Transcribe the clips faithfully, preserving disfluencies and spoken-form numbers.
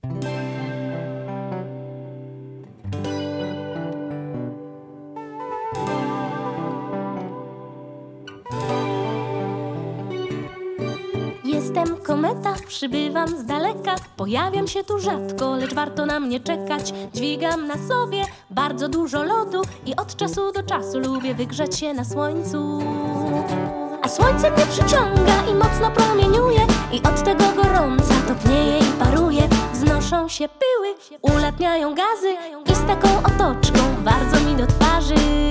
Jestem kometa, przybywam z daleka. Pojawiam się tu rzadko, lecz warto na mnie czekać. Dźwigam na sobie bardzo dużo lodu i od czasu do czasu lubię wygrzać się na słońcu. A słońce mnie przyciąga i mocno promieniuje, i od tego gorąca topnieje i paruje. Wznoszą się pyły, ulatniają gazy i z taką otoczką bardzo mi do twarzy.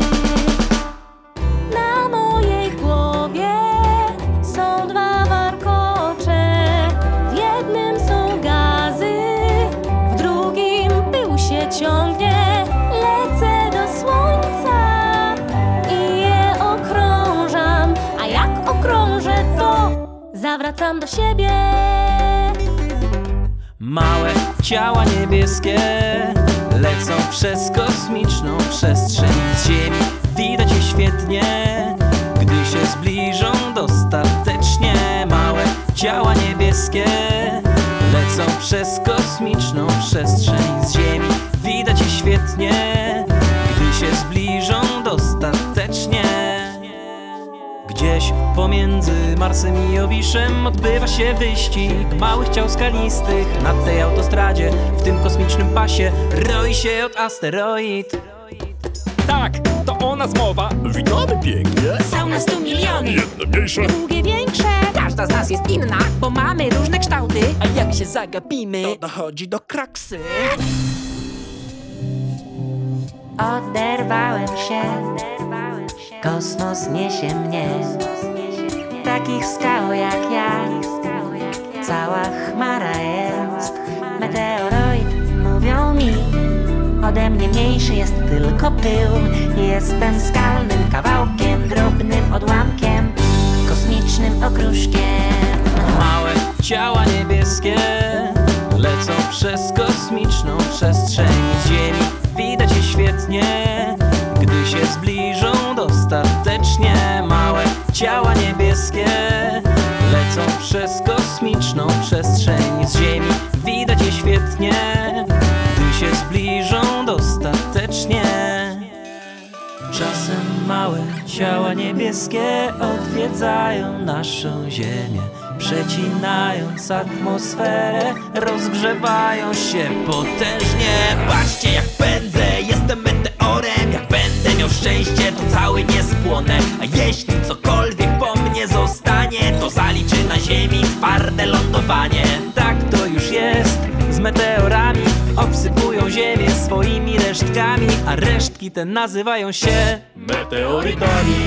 Na mojej głowie są dwa warkocze. W jednym są gazy, w drugim pył się ciągnie. Lecę do słońca i je okrążam, a jak okrążę, to zawracam do siebie. Małe ciała niebieskie lecą przez kosmiczną przestrzeń z Ziemi. Widać je świetnie, gdy się zbliżą dostatecznie. Małe ciała niebieskie lecą przez kosmiczną przestrzeń z Ziemi. Widać je świetnie, gdy się zbliżą dostatecznie. Gdzieś pomiędzy Marsem i Jowiszem odbywa się wyścig małych ciał skalistych. Na tej autostradzie, w tym kosmicznym pasie, roi się od asteroid. Tak, to o nas mowa. Witamy pięknie. Są nas tu miliony, Jedne mniejsze, drugie większe. Każda z nas jest inna, bo mamy różne kształty. A jak się zagapimy, to dochodzi do kraksy. Oderwałem się, kosmos niesie mnie. Takich skał jak ja cała chmara jest. Meteoroid, mówią mi, ode mnie mniejszy jest tylko pył. Jestem skalnym kawałkiem, drobnym odłamkiem, kosmicznym okruszkiem. Małe ciała niebieskie lecą przez kosmiczną przestrzeń z Ziemi. Widać je świetnie, gdy się zbliżą dostatecznie. Małe ciała niebieskie lecą przez kosmiczną przestrzeń z Ziemi. Widać je świetnie, gdy się zbliżą dostatecznie. Czasem małe ciała niebieskie odwiedzają naszą Ziemię, przecinając atmosferę, rozgrzewają się potężnie. Patrzcie jak pędzę, jestem meteorem. Jak będę miał szczęście, to cały nie spłonę. A jeśli cokolwiek po mnie zostanie, to zaliczy na Ziemi twarde lądowanie. Tak to już jest z meteorami, obsypują Ziemię swoimi resztkami, a resztki te nazywają się Meteorytami.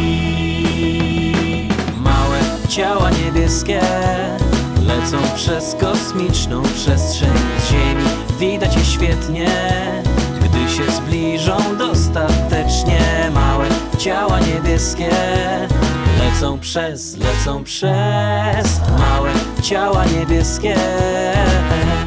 Małe ciała niebieskie lecą przez kosmiczną przestrzeń z Ziemi. Widać je świetnie, gdy się zbliżą dostatecznie. Małe ciała niebieskie lecą przez, lecą przez. Małe ciała niebieskie.